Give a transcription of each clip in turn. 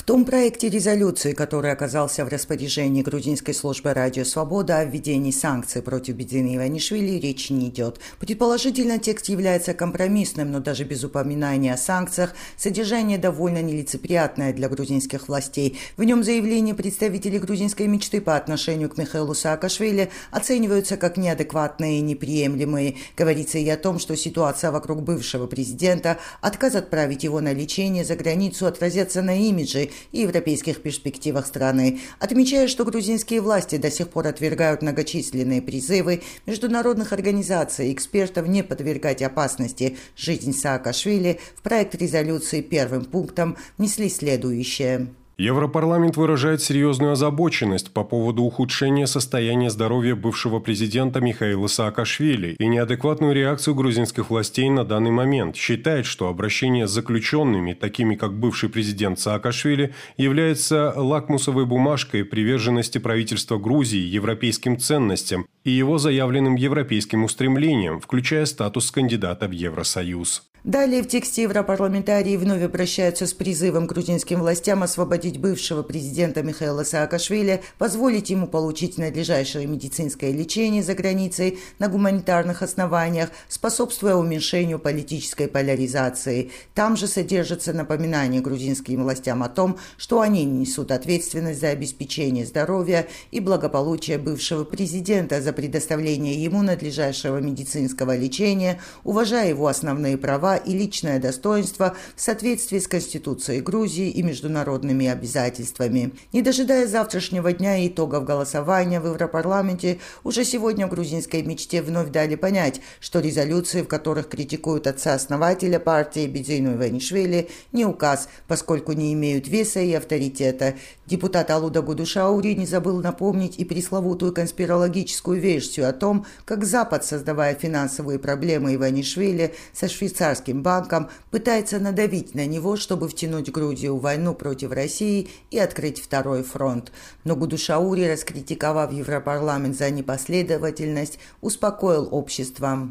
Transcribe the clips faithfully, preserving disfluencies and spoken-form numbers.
В том проекте резолюции, который оказался в распоряжении грузинской службы «Радио Свобода» о введении санкций против Бидзины Иванишвили, речи не идет. Предположительно, текст является компромиссным, но даже без упоминания о санкциях содержание довольно нелицеприятное для грузинских властей. В нем заявления представителей грузинской мечты по отношению к Михаилу Саакашвили оцениваются как неадекватные и неприемлемые. Говорится и о том, что ситуация вокруг бывшего президента, отказ отправить его на лечение за границу отразятся на имидже и европейских перспективах страны, отмечая, что грузинские власти до сих пор отвергают многочисленные призывы международных организаций и экспертов не подвергать опасности жизнь Саакашвили, в проект резолюции первым пунктом внесли следующее. Европарламент выражает серьезную озабоченность по поводу ухудшения состояния здоровья бывшего президента Михаила Саакашвили и неадекватную реакцию грузинских властей на данный момент. Считает, что обращение с заключенными, такими как бывший президент Саакашвили, является лакмусовой бумажкой приверженности правительства Грузии европейским ценностям и его заявленным европейским устремлениям, включая статус кандидата в Евросоюз. Далее в тексте европарламентарии вновь обращаются с призывом грузинским властям освободить бывшего президента Михаила Саакашвили, позволить ему получить надлежащее медицинское лечение за границей на гуманитарных основаниях, способствуя уменьшению политической поляризации. Там же содержится напоминание грузинским властям о том, что они несут ответственность за обеспечение здоровья и благополучия бывшего президента, за предоставление ему надлежащего медицинского лечения, уважая его основные права и личное достоинство в соответствии с Конституцией Грузии и международными обязательствами. Не дожидая завтрашнего дня и итогов голосования в Европарламенте, уже сегодня в грузинской мечте вновь дали понять, что резолюции, в которых критикуют отца-основателя партии Бидзину Иванишвили, не указ, поскольку не имеют веса и авторитета. Депутат Алуда Гудушаури не забыл напомнить и пресловутую конспирологическую версию о том, как Запад, создавая финансовые проблемы Иванишвили со швейцарским банком, пытается надавить на него, чтобы втянуть Грузию в войну против России и открыть второй фронт. Но Гудушаури, раскритиковав Европарламент за непоследовательность, успокоил общество.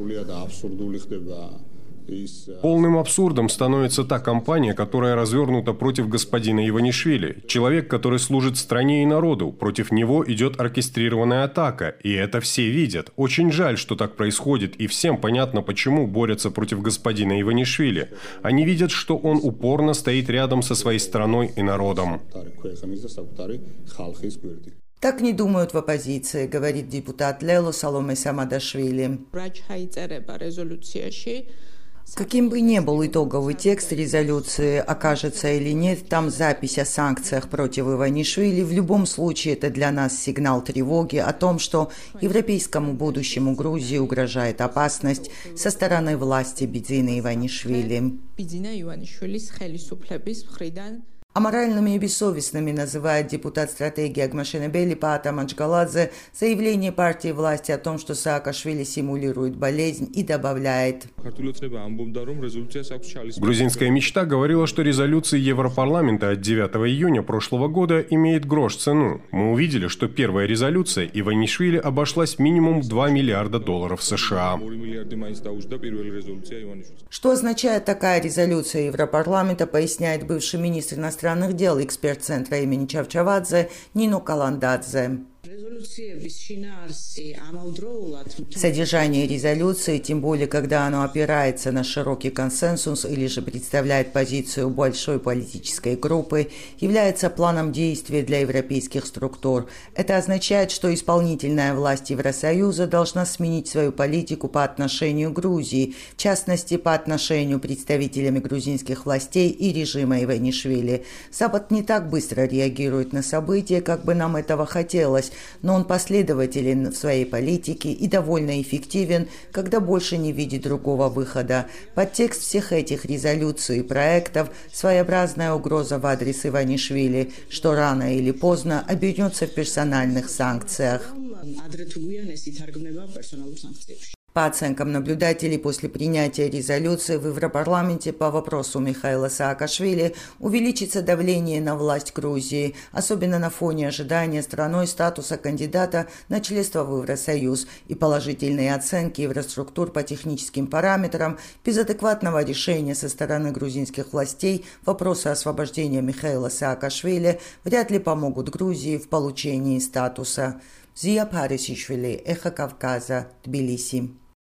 Полным абсурдом становится та кампания, которая развернута против господина Иванишвили. Человек, который служит стране и народу. Против него идет оркестрированная атака, и это все видят. Очень жаль, что так происходит, и всем понятно, почему борются против господина Иванишвили. Они видят, что он упорно стоит рядом со своей страной и народом. Так не думают в оппозиции, говорит депутат Лело Саломе Самадашвили. Каким бы ни был итоговый текст резолюции, окажется или нет, там запись о санкциях против Иванишвили, в любом случае это для нас сигнал тревоги о том, что европейскому будущему Грузии угрожает опасность со стороны власти Бидзины Иванишвили. Аморальными и бессовестными называет депутат стратегии Агмашенебели Паата Маджгаладзе заявление партии власти о том, что Саакашвили симулирует болезнь, и добавляет. Грузинская мечта говорила, что резолюция Европарламента от девятого июня прошлого года имеет грош цену. Мы увидели, что первая резолюция Иванишвили обошлась минимум в два миллиарда долларов США. Что означает такая резолюция Европарламента, поясняет бывший министр иностранных дел, эксперт Центра имени Чавчавадзе Нино Каландадзе. Содержание резолюции, тем более, когда оно опирается на широкий консенсус или же представляет позицию большой политической группы, является планом действий для европейских структур. Это означает, что исполнительная власть Евросоюза должна сменить свою политику по отношению к Грузии, в частности, по отношению к представителям грузинских властей и режима Иванишвили. Запад не так быстро реагирует на события, как бы нам этого хотелось, но он последователен в своей политике и довольно эффективен, когда больше не видит другого выхода. Подтекст всех этих резолюций и проектов – своеобразная угроза в адрес Иванишвили, что рано или поздно обернется в персональных санкциях. По оценкам наблюдателей, после принятия резолюции в Европарламенте по вопросу Михаила Саакашвили увеличится давление на власть Грузии, особенно на фоне ожидания страной статуса кандидата на членство в Евросоюз и положительные оценки инфраструктур по техническим параметрам, без адекватного решения со стороны грузинских властей вопросы освобождения Михаила Саакашвили вряд ли помогут Грузии в получении статуса. Зия Парисишвили, Эхо Кавказа, Тбилиси.